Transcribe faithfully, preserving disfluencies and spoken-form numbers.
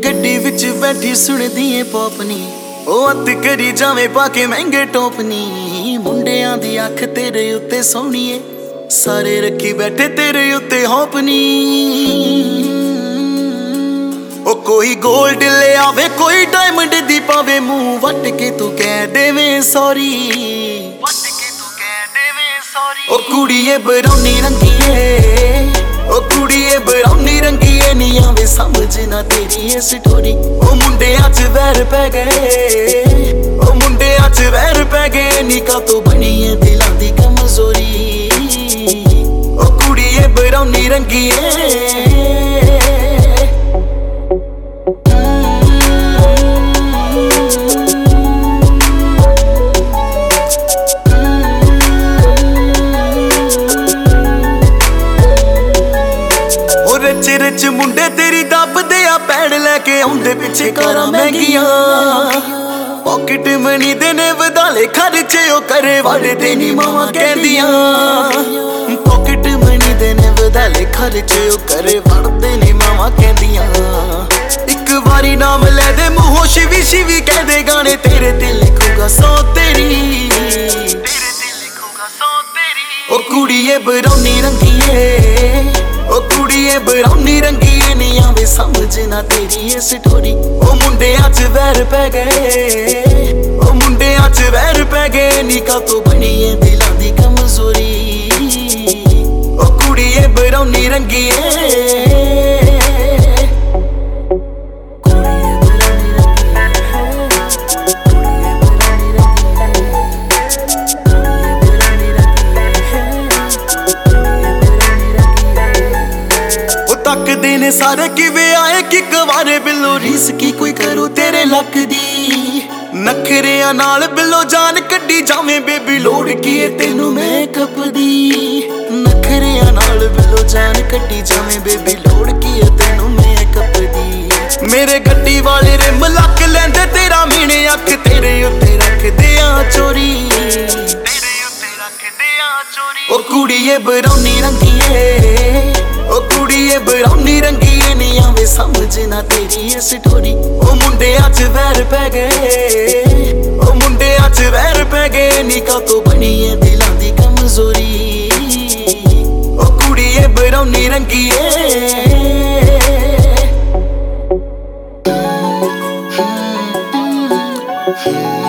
गड्डी विच बैठी सुनदी ए पॉपनी ओ अत करी जावे पाके महंगे टोपनी। मुंडियां दी अख तेरे उत्ते सोहणीए सारे रखी बैठे तेरे उत्ते होपनी। ओ कोई गोल्ड ले आवे कोई डायमंड दी पावे मुंह वट के तू कह देवे सॉरी वट के तू कह देवे सॉरी। ओ कुड़िए ब्राउनी रंगीए ओ कुड़िए ब्राउनी रंगीए नी आवे समझ ना तेरी ये स्टोरी। ओ मुंडियां च वैर पै गए ओ मुंडियां च वैर पै गए नी का तो बनी है दिलां दी कमजोरी। ओ कुड़िए ब्राउनी रंगीए रिच रिच मुंडे तेरी दबदे आ पैड़ लैके आउंदे पिछे कारां महंगियां। पॉकेट मनी दे ने वधाले खर्चे ओ करे वड़दे नी मावां कहंदियां। पॉकेट मनी दे ने वधाले खर्चे ओ करे वड़दे नी मावां कहंदियां। इक वारी नाम ले दे मूंहों शिवी शिवी कह दे गाने तेरे ते लिखूगा सौ तेरी तेरे ते लिखूगा सौ तेरी। ओ कुड़िए ब्राउनी रंगीए ओ कुड़िए ब्राउनी रंगीए नी आवे समझ ना तेरी ये स्टोरी। ओ मुंडियां च वैर पै गए ओ मुंडियां च वैर पै गए नी का तो बनी है दिलां दी कमजोरी। ओ कुड़िए ब्राउनी रंगीए तकदे ने सारे किवे आए कि गवारे बिलो रीस की कोई करो तेरे लक दी। नखरियां नाल बिलो जान कड्डी जावे बेबी लोड़ की है तेनू मेकअप दी। नखरियां नाल बिलो जान कड्डी जावे बेबी लोड़ की है तेनू मेकअप दी। मेरे गड्डी वाले रिम लक लैंदे तेरा मीने अख तेरे उत्ते रखदे आ चोरी तेरे उत्ते रखदे आ चोरी। ओ कुड़िए ब्राउनी रंगीए ओ कुड़िए ब्राउनी रंगीए नी आवे समझ ना तेरी ये स्टोरी। ओ मुंडियां च वैर पै गए ओ मुंडियां च वैर पै गए नी का तो बनी है दिलां दी कमजोरी। ओ कुड़िए ब्राउनी रंगीए Hmm